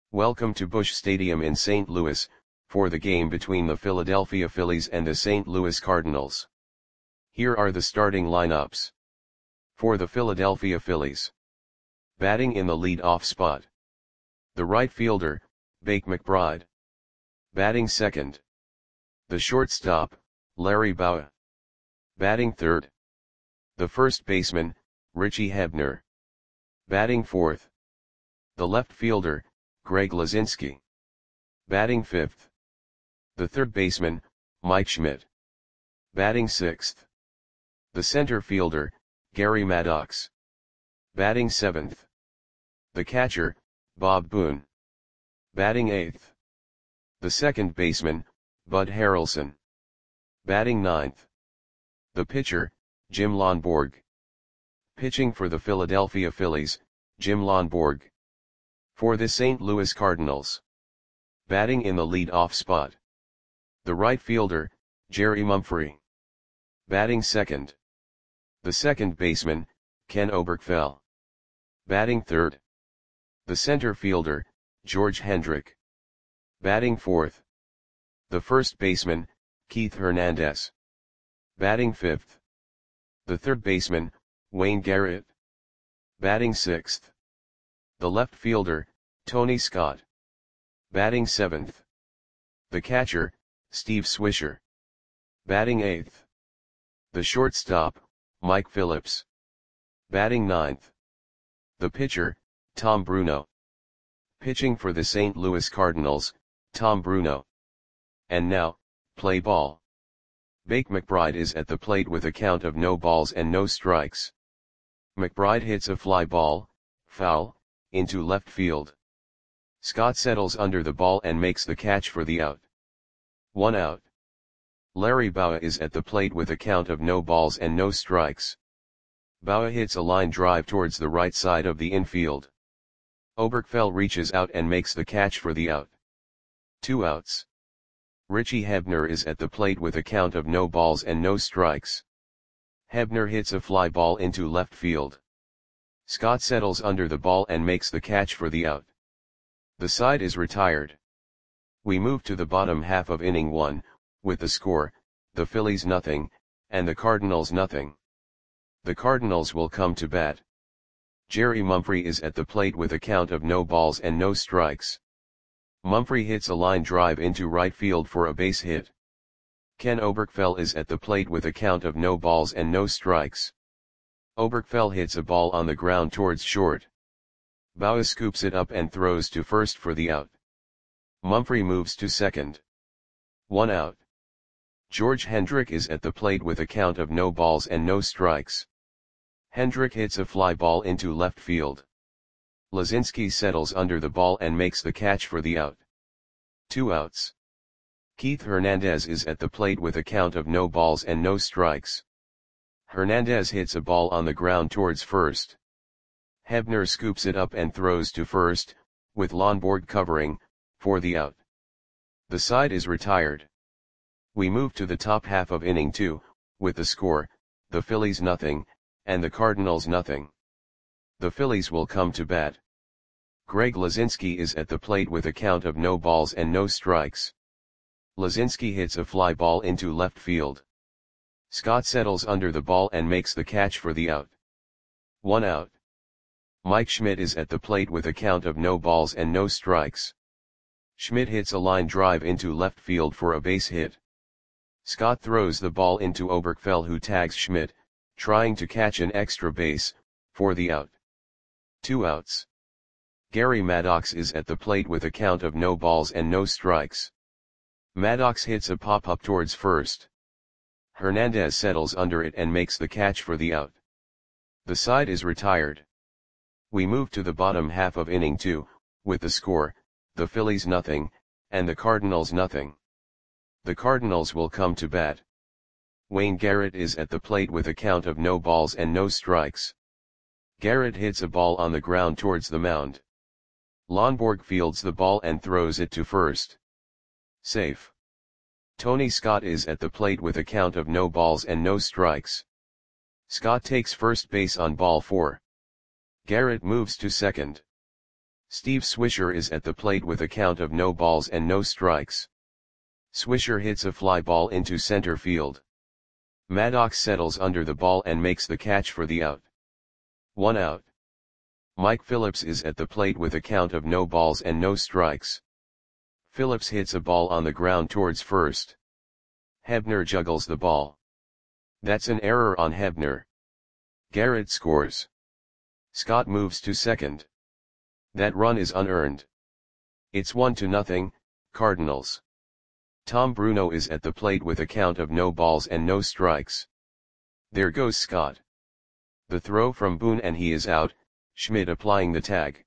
Welcome to Busch Stadium in St. Louis, for the game between the Philadelphia Phillies and the St. Louis Cardinals. Here are the starting lineups. For the Philadelphia Phillies. Batting in the lead-off spot. The right fielder, Bake McBride. Batting second. The shortstop, Larry Bowa. Batting third. The first baseman, Richie Hebner. Batting fourth. The left fielder, Greg Luzinski. Batting fifth. The third baseman, Mike Schmidt. Batting sixth. The center fielder, Gary Maddox. Batting seventh. The catcher, Bob Boone. Batting eighth. The second baseman, Bud Harrelson. Batting ninth. The pitcher, Jim Lonborg. Pitching for the Philadelphia Phillies, Jim Lonborg. For the St. Louis Cardinals. Batting in the lead-off spot. The right fielder, Jerry Mumphrey. Batting second. The second baseman, Ken Oberkfell. Batting third. The center fielder, George Hendrick. Batting fourth. The first baseman, Keith Hernandez. Batting fifth. The third baseman, Wayne Garrett. Batting sixth. The left fielder, Tony Scott. Batting seventh. The catcher, Steve Swisher. Batting eighth. The shortstop, Mike Phillips. Batting ninth. The pitcher, Tom Bruno. Pitching for the St. Louis Cardinals, Tom Bruno. And now, play ball. Bake McBride is at the plate with a count of no balls and no strikes. McBride hits a fly ball, foul, into left field. Scott settles under the ball and makes the catch for the out. 1 out. Larry Bowa is at the plate with a count of no balls and no strikes. Bowa hits a line drive towards the right side of the infield. Oberkfell reaches out and makes the catch for the out. 2 outs. Richie Hebner is at the plate with a count of no balls and no strikes. Hebner hits a fly ball into left field. Scott settles under the ball and makes the catch for the out. The side is retired. We move to the bottom half of inning 1, with the score, the Phillies nothing, and the Cardinals nothing. The Cardinals will come to bat. Jerry Mumphrey is at the plate with a count of no balls and no strikes. Mumphrey hits a line drive into right field for a base hit. Ken Oberkfell is at the plate with a count of no balls and no strikes. Oberkfell hits a ball on the ground towards short. Bowa scoops it up and throws to first for the out. Mumphrey moves to second. 1 out. George Hendrick is at the plate with a count of no balls and no strikes. Hendrick hits a fly ball into left field. Luzinski settles under the ball and makes the catch for the out. 2 outs. Keith Hernandez is at the plate with a count of no balls and no strikes. Hernandez hits a ball on the ground towards first. Hebner scoops it up and throws to first, with Lonborg covering, for the out. The side is retired. We move to the top half of inning 2, with the score, the Phillies nothing, and the Cardinals nothing. The Phillies will come to bat. Greg Luzinski is at the plate with a count of no balls and no strikes. Luzinski hits a fly ball into left field. Scott settles under the ball and makes the catch for the out. 1 out. Mike Schmidt is at the plate with a count of no balls and no strikes. Schmidt hits a line drive into left field for a base hit. Scott throws the ball into Oberkfell, who tags Schmidt, trying to catch an extra base, for the out. 2 outs. Gary Maddox is at the plate with a count of no balls and no strikes. Maddox hits a pop-up towards first. Hernandez settles under it and makes the catch for the out. The side is retired. We move to the bottom half of inning 2, with the score, the Phillies nothing, and the Cardinals nothing. The Cardinals will come to bat. Wayne Garrett is at the plate with a count of no balls and no strikes. Garrett hits a ball on the ground towards the mound. Lonborg fields the ball and throws it to first. Safe. Tony Scott is at the plate with a count of no balls and no strikes. Scott takes first base on ball 4. Garrett moves to second. Steve Swisher is at the plate with a count of no balls and no strikes. Swisher hits a fly ball into center field. Maddox settles under the ball and makes the catch for the out. 1 out. Mike Phillips is at the plate with a count of no balls and no strikes. Phillips hits a ball on the ground towards first. Hebner juggles the ball. That's an error on Hebner. Garrett scores. Scott moves to second. That run is unearned. It's 1-0, Cardinals. Tom Bruno is at the plate with a count of no balls and no strikes. There goes Scott. The throw from Boone and he is out, Schmidt applying the tag.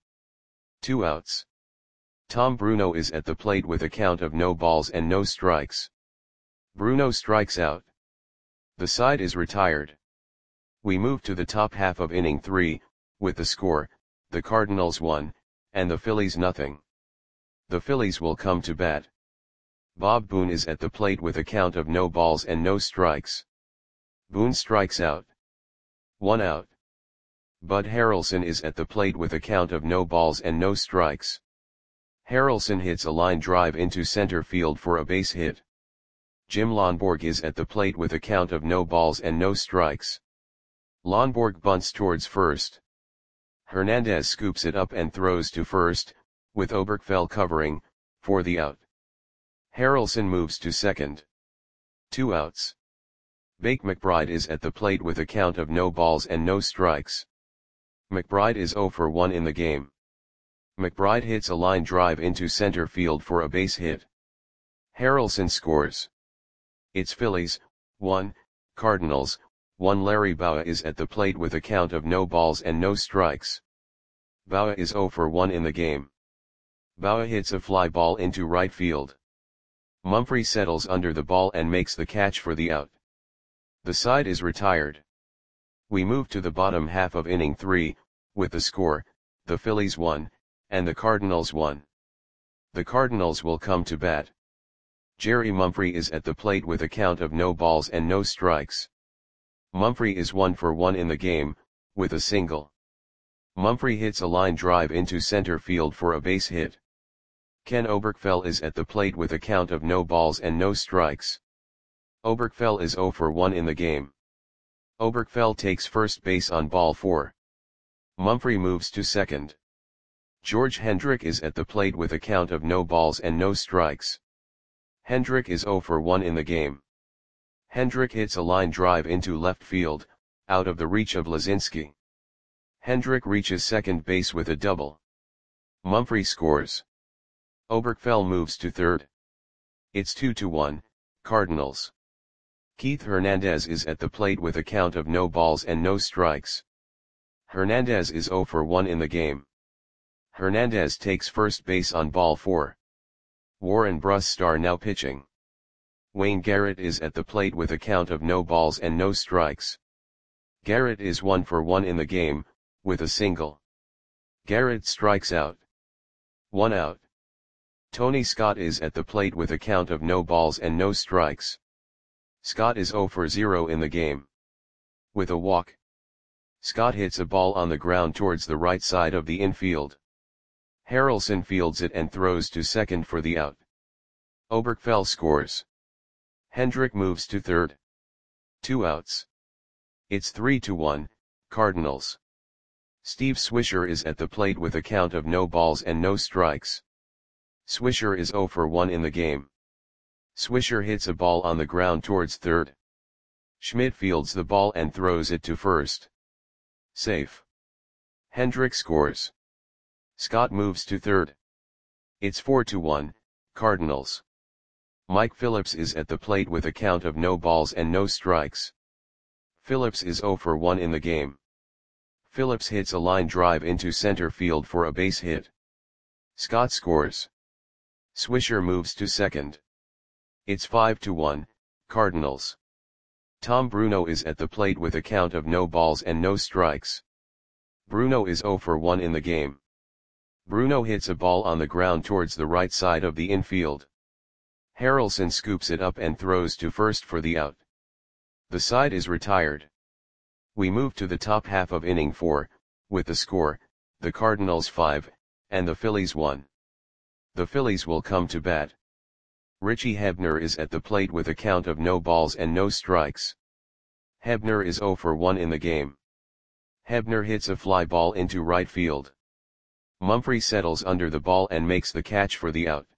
2 outs. Tom Bruno is at the plate with a count of no balls and no strikes. Bruno strikes out. The side is retired. We move to the top half of inning 3, with the score, the Cardinals 1, and the Phillies 0. The Phillies will come to bat. Bob Boone is at the plate with a count of no balls and no strikes. Boone strikes out. 1 out. Bud Harrelson is at the plate with a count of no balls and no strikes. Harrelson hits a line drive into center field for a base hit. Jim Lonborg is at the plate with a count of no balls and no strikes. Lonborg bunts towards first. Hernandez scoops it up and throws to first, with Oberkfell covering, for the out. Harrelson moves to second. 2 outs. Bake McBride is at the plate with a count of no balls and no strikes. McBride is 0 for 1 in the game. McBride hits a line drive into center field for a base hit. Harrelson scores. It's Phillies, 1, Cardinals, 1. Larry Bowa is at the plate with a count of no balls and no strikes. Bowa is 0 for 1 in the game. Bowa hits a fly ball into right field. Mumphrey settles under the ball and makes the catch for the out. The side is retired. We move to the bottom half of inning 3, with the score, the Phillies 1, and the Cardinals 1. The Cardinals will come to bat. Jerry Mumphrey is at the plate with a count of no balls and no strikes. Mumphrey is 1 for 1 in the game, with a single. Mumphrey hits a line drive into center field for a base hit. Ken Oberkfell is at the plate with a count of no balls and no strikes. Oberkfell is 0 for 1 in the game. Oberkfell takes first base on ball 4. Mumphrey moves to second. George Hendrick is at the plate with a count of no balls and no strikes. Hendrick is 0 for 1 in the game. Hendrick hits a line drive into left field, out of the reach of Lazinski. Hendrick reaches second base with a double. Mumphrey scores. Oberkfell moves to third. It's 2-1, Cardinals. Keith Hernandez is at the plate with a count of no balls and no strikes. Hernandez is 0 for 1 in the game. Hernandez takes first base on ball 4. Warren Brusstar now pitching. Wayne Garrett is at the plate with a count of no balls and no strikes. Garrett is 1 for 1 in the game, with a single. Garrett strikes out. 1 out. Tony Scott is at the plate with a count of no balls and no strikes. Scott is 0 for 0 in the game. With a walk. Scott hits a ball on the ground towards the right side of the infield. Harrelson fields it and throws to second for the out. Oberkfell scores. Hendrick moves to third. 2 outs. It's 3-1, Cardinals. Steve Swisher is at the plate with a count of no balls and no strikes. Swisher is 0 for 1 in the game. Swisher hits a ball on the ground towards third. Schmidt fields the ball and throws it to first. Safe. Hendrick scores. Scott moves to third. It's 4-1, Cardinals. Mike Phillips is at the plate with a count of no balls and no strikes. Phillips is 0 for 1 in the game. Phillips hits a line drive into center field for a base hit. Scott scores. Swisher moves to second. It's 5-1, Cardinals. Tom Bruno is at the plate with a count of no balls and no strikes. Bruno is 0 for 1 in the game. Bruno hits a ball on the ground towards the right side of the infield. Harrelson scoops it up and throws to first for the out. The side is retired. We move to the top half of inning 4, with the score, the Cardinals 5, and the Phillies won. The Phillies will come to bat. Richie Hebner is at the plate with a count of no balls and no strikes. Hebner is 0 for 1 in the game. Hebner hits a fly ball into right field. Mumphrey settles under the ball and makes the catch for the out.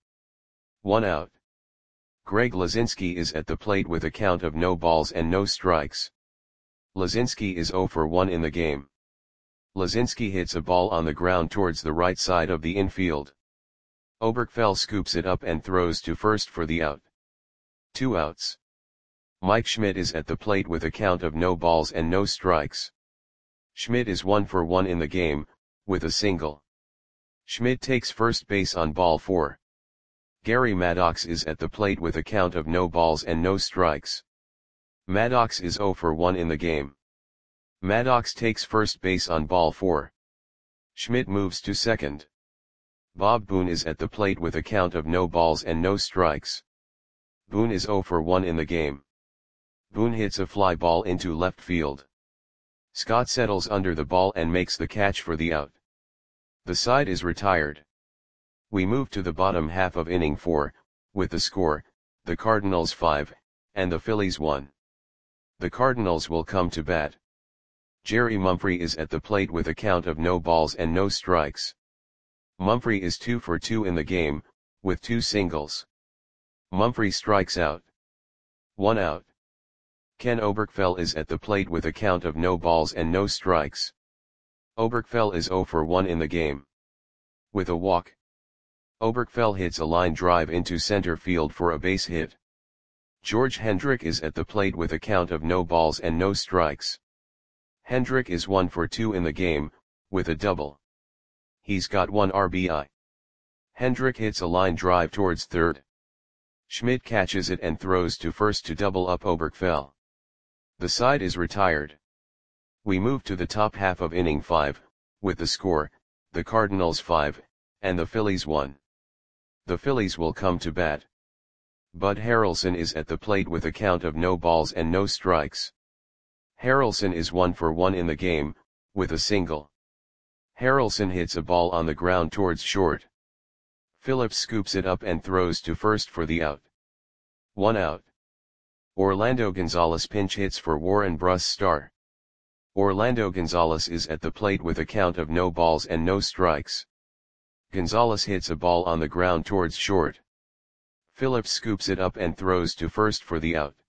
1 out. Greg Lazinski is at the plate with a count of no balls and no strikes. Lazinski is 0 for 1 in the game. Lazinski hits a ball on the ground towards the right side of the infield. Oberkfell scoops it up and throws to first for the out. 2 outs. Mike Schmidt is at the plate with a count of no balls and no strikes. Schmidt is 1 for 1 in the game, with a single. Schmidt takes first base on ball 4. Gary Maddox is at the plate with a count of no balls and no strikes. Maddox is 0 for 1 in the game. Maddox takes first base on ball 4. Schmidt moves to second. Bob Boone is at the plate with a count of no balls and no strikes. Boone is 0 for 1 in the game. Boone hits a fly ball into left field. Scott settles under the ball and makes the catch for the out. The side is retired. We move to the bottom half of inning 4, with the score, the Cardinals 5, and the Phillies 1. The Cardinals will come to bat. Jerry Mumphrey is at the plate with a count of no balls and no strikes. Mumphrey is 2 for 2 in the game, with 2 singles. Mumphrey strikes out. 1 out. Ken Oberkfell is at the plate with a count of no balls and no strikes. Oberkfell is 0 for 1 in the game. With a walk. Oberkfell hits a line drive into center field for a base hit. George Hendrick is at the plate with a count of no balls and no strikes. Hendrick is 1 for 2 in the game, with a double. He's got 1 RBI. Hendrick hits a line drive towards third. Schmidt catches it and throws to first to double up Oberkfell. The side is retired. We move to the top half of inning 5, with the score, the Cardinals 5, and the Phillies 1. The Phillies will come to bat. Bud Harrelson is at the plate with a count of no balls and no strikes. Harrelson is 1 for 1 in the game, with a single. Harrelson hits a ball on the ground towards short. Phillips scoops it up and throws to first for the out. 1 out. Orlando Gonzalez pinch hits for Warren Brusstar. Orlando Gonzalez is at the plate with a count of no balls and no strikes. Gonzalez hits a ball on the ground towards short. Phillips scoops it up and throws to first for the out.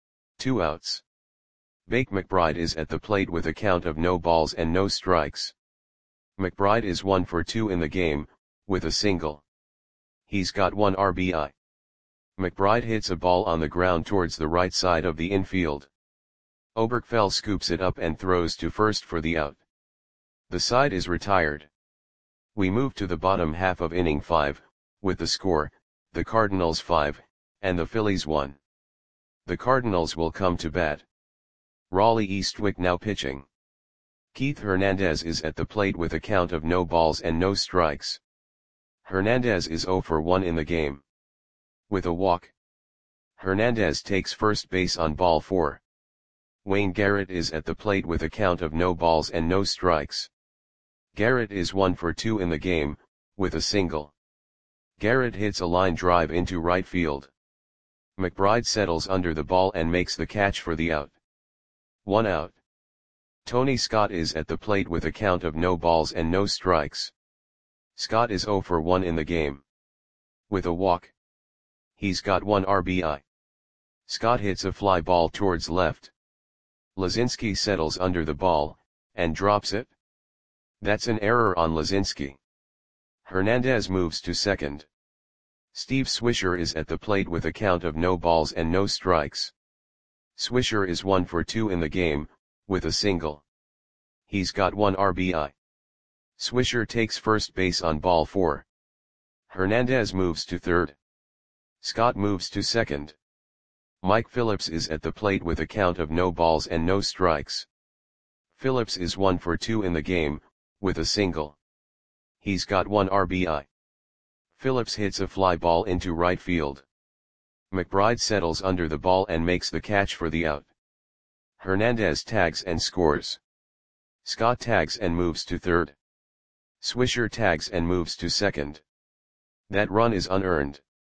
2 outs. Bake McBride is at the plate with a count of no balls and no strikes. McBride is 1 for 2 in the game, with a single. He's got 1 RBI. McBride hits a ball on the ground towards the right side of the infield. Oberkfell scoops it up and throws to first for the out. The side is retired. We move to the bottom half of inning 5, with the score, the Cardinals 5, and the Phillies 1. The Cardinals will come to bat. Raleigh Eastwick now pitching. Keith Hernandez is at the plate with a count of no balls and no strikes. Hernandez is 0 for 1 in the game. With a walk. Hernandez takes first base on ball 4. Wayne Garrett is at the plate with a count of no balls and no strikes. Garrett is 1 for 2 in the game, with a single. Garrett hits a line drive into right field. McBride settles under the ball and makes the catch for the out. 1 out. Tony Scott is at the plate with a count of no balls and no strikes. Scott is 0 for 1 in the game. With a walk. He's got 1 RBI. Scott hits a fly ball towards left. Lazinski settles under the ball, and drops it. That's an error on Lazinski. Hernandez moves to second. Steve Swisher is at the plate with a count of no balls and no strikes. Swisher is 1 for 2 in the game, with a single. He's got 1 RBI. Swisher takes first base on ball 4. Hernandez moves to third. Scott moves to second. Mike Phillips is at the plate with a count of no balls and no strikes. Phillips is 1 for 2 in the game, with a single. He's got 1 RBI. Phillips hits a fly ball into right field. McBride settles under the ball and makes the catch for the out. Hernandez tags and scores. Scott tags and moves to third. Swisher tags and moves to second. That run is unearned.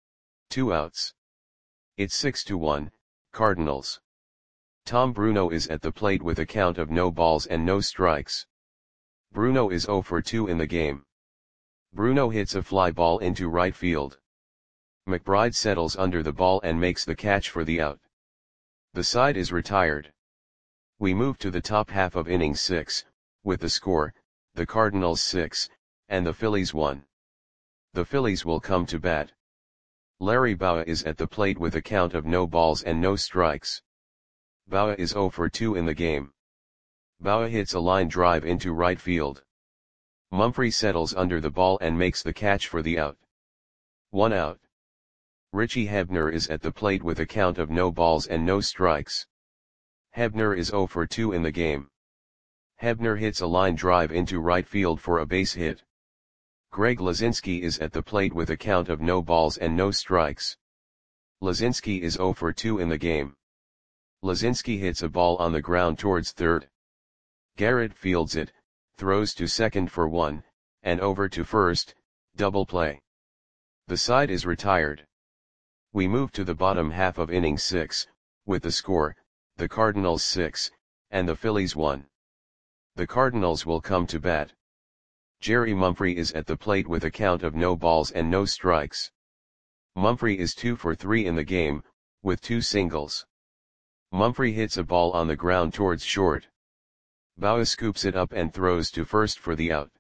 2 outs. It's 6-1, Cardinals. Tom Bruno is at the plate with a count of no balls and no strikes. Bruno is 0 for 2 in the game. Bruno hits a fly ball into right field. McBride settles under the ball and makes the catch for the out. The side is retired. We move to the top half of inning 6, with the score, the Cardinals 6, and the Phillies 1. The Phillies will come to bat. Larry Bowa is at the plate with a count of no balls and no strikes. Bowa is 0 for 2 in the game. Bowa hits a line drive into right field. Mumphrey settles under the ball and makes the catch for the out. 1 out. Richie Hebner is at the plate with a count of no balls and no strikes. Hebner is 0 for 2 in the game. Hebner hits a line drive into right field for a base hit. Greg Lazinski is at the plate with a count of no balls and no strikes. Lazinski is 0 for 2 in the game. Lazinski hits a ball on the ground towards third. Garrett fields it, throws to second for 1, and over to first, double play. The side is retired. We move to the bottom half of inning 6, with the score, the Cardinals 6, and the Phillies 1. The Cardinals will come to bat. Jerry Mumphrey is at the plate with a count of no balls and no strikes. Mumphrey is 2 for 3 in the game, with 2 singles. Mumphrey hits a ball on the ground towards short. Bowa scoops it up and throws to first for the out.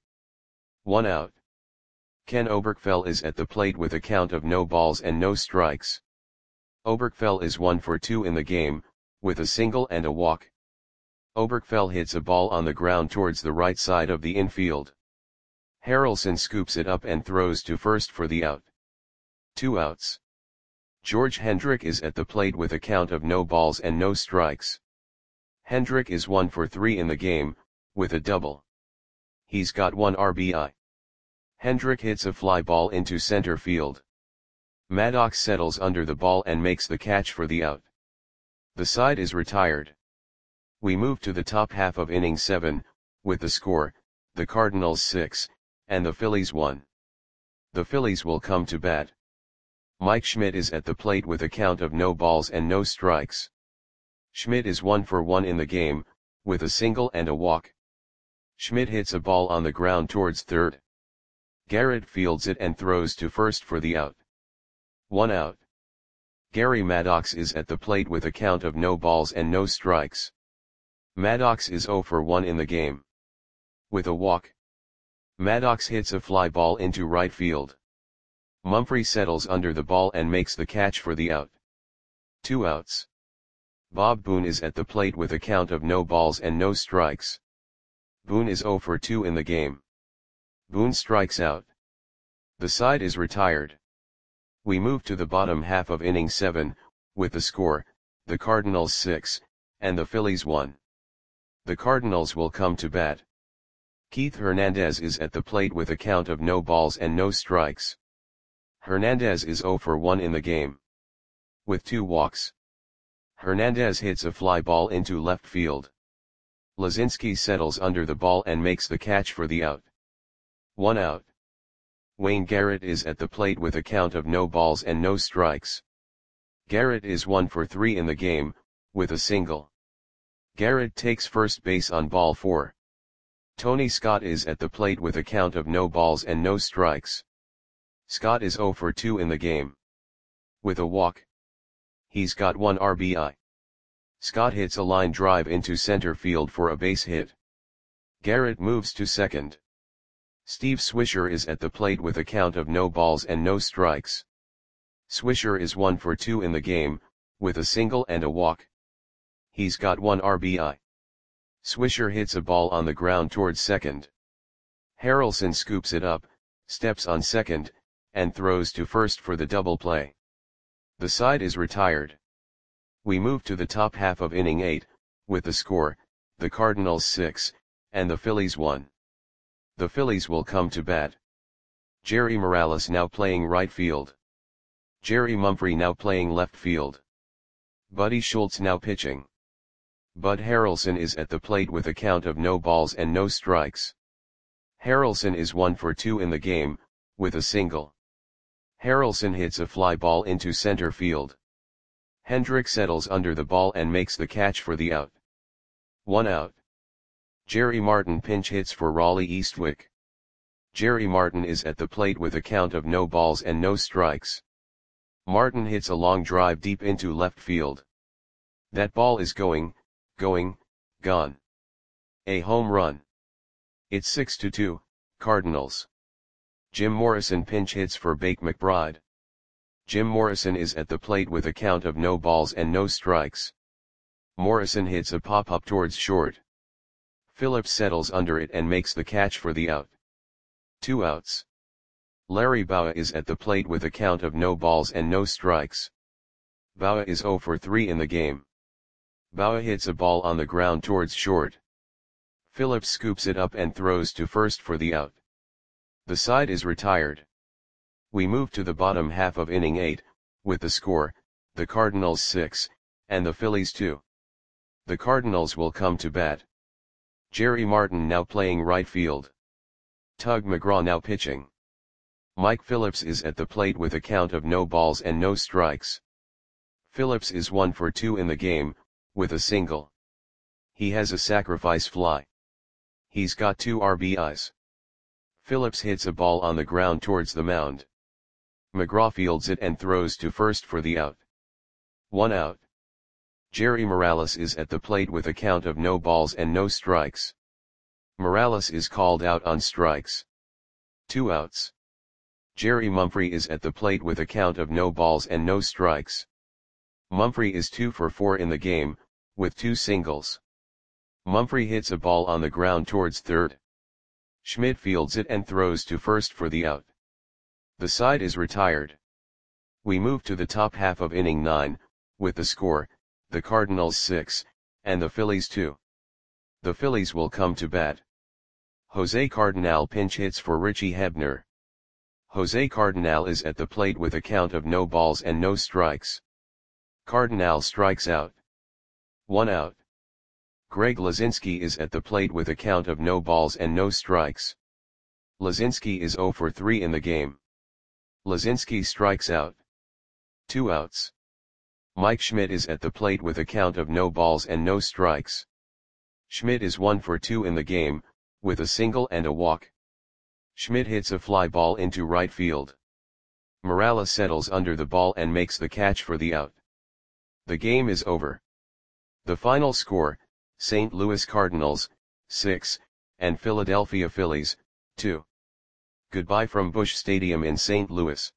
1 out. Ken Oberkfell is at the plate with a count of no balls and no strikes. Oberkfell is 1 for 2 in the game, with a single and a walk. Oberkfell hits a ball on the ground towards the right side of the infield. Harrelson scoops it up and throws to first for the out. 2 outs. George Hendrick is at the plate with a count of no balls and no strikes. Hendrick is 1 for 3 in the game, with a double. He's got 1 RBI. Hendrick hits a fly ball into center field. Maddox settles under the ball and makes the catch for the out. The side is retired. We move to the top half of inning 7, with the score, the Cardinals 6, and the Phillies 1. The Phillies will come to bat. Mike Schmidt is at the plate with a count of no balls and no strikes. Schmidt is 1 for 1 in the game, with a single and a walk. Schmidt hits a ball on the ground towards third. Garrett fields it and throws to first for the out. 1 out. Gary Maddox is at the plate with a count of no balls and no strikes. Maddox is 0 for 1 in the game. With a walk. Maddox hits a fly ball into right field. Mumphrey settles under the ball and makes the catch for the out. 2 outs. Bob Boone is at the plate with a count of no balls and no strikes. Boone is 0 for 2 in the game. Boone strikes out. The side is retired. We move to the bottom half of inning 7, with the score, the Cardinals 6, and the Phillies 1. The Cardinals will come to bat. Keith Hernandez is at the plate with a count of no balls and no strikes. Hernandez is 0 for 1 in the game. With 2 walks. Hernandez hits a fly ball into left field. Lazinski settles under the ball and makes the catch for the out. 1 out. Wayne Garrett is at the plate with a count of no balls and no strikes. Garrett is 1 for 3 in the game, with a single. Garrett takes first base on ball 4. Tony Scott is at the plate with a count of no balls and no strikes. Scott is 0 for 2 in the game. With a walk. He's got 1 RBI. Scott hits a line drive into center field for a base hit. Garrett moves to second. Steve Swisher is at the plate with a count of no balls and no strikes. Swisher is 1 for 2 in the game, with a single and a walk. He's got 1 RBI. Swisher hits a ball on the ground towards second. Harrelson scoops it up, steps on second, and throws to first for the double play. The side is retired. We move to the top half of inning 8, with the score, the Cardinals 6, and the Phillies 1. The Phillies will come to bat. Jerry Morales now playing right field. Jerry Mumphrey now playing left field. Buddy Schultz now pitching. Bud Harrelson is at the plate with a count of no balls and no strikes. Harrelson is 1 for 2 in the game, with a single. Harrelson hits a fly ball into center field. Hendrick settles under the ball and makes the catch for the out. 1 out. Jerry Martin pinch hits for Raleigh Eastwick. Jerry Martin is at the plate with a count of no balls and no strikes. Martin hits a long drive deep into left field. That ball is going, gone. A home run. It's 6-2, Cardinals. Jim Morrison pinch hits for Bake McBride. Jim Morrison is at the plate with a count of no balls and no strikes. Morrison hits a pop-up towards short. Phillips settles under it and makes the catch for the out. 2 outs. Larry Bowa is at the plate with a count of no balls and no strikes. Bowa is 0 for 3 in the game. Bowa hits a ball on the ground towards short. Phillips scoops it up and throws to first for the out. The side is retired. We move to the bottom half of inning 8, with the score, the Cardinals 6, and the Phillies 2. The Cardinals will come to bat. Jerry Martin now playing right field. Tug McGraw now pitching. Mike Phillips is at the plate with a count of no balls and no strikes. Phillips is 1 for 2 in the game, with a single. He has a sacrifice fly. He's got 2 RBIs. Phillips hits a ball on the ground towards the mound. McGraw fields it and throws to first for the out. 1 out. Jerry Morales is at the plate with a count of no balls and no strikes. Morales is called out on strikes. 2 outs. Jerry Mumphrey is at the plate with a count of no balls and no strikes. Mumphrey is 2 for 4 in the game, with 2 singles. Mumphrey hits a ball on the ground towards third. Schmidt fields it and throws to first for the out. The side is retired. We move to the top half of inning 9, with the score, the Cardinals 6, and the Phillies 2. The Phillies will come to bat. Jose Cardinal pinch hits for Richie Hebner. Jose Cardinal is at the plate with a count of no balls and no strikes. Cardinal strikes out. 1 out. Greg Lazinski is at the plate with a count of no balls and no strikes. Lazinski is 0 for 3 in the game. Lazinski strikes out. 2 outs. Mike Schmidt is at the plate with a count of no balls and no strikes. Schmidt is 1 for 2 in the game, with a single and a walk. Schmidt hits a fly ball into right field. Morales settles under the ball and makes the catch for the out. The game is over. The final score, St. Louis Cardinals, 6, and Philadelphia Phillies, 2. Goodbye from Busch Stadium in St. Louis.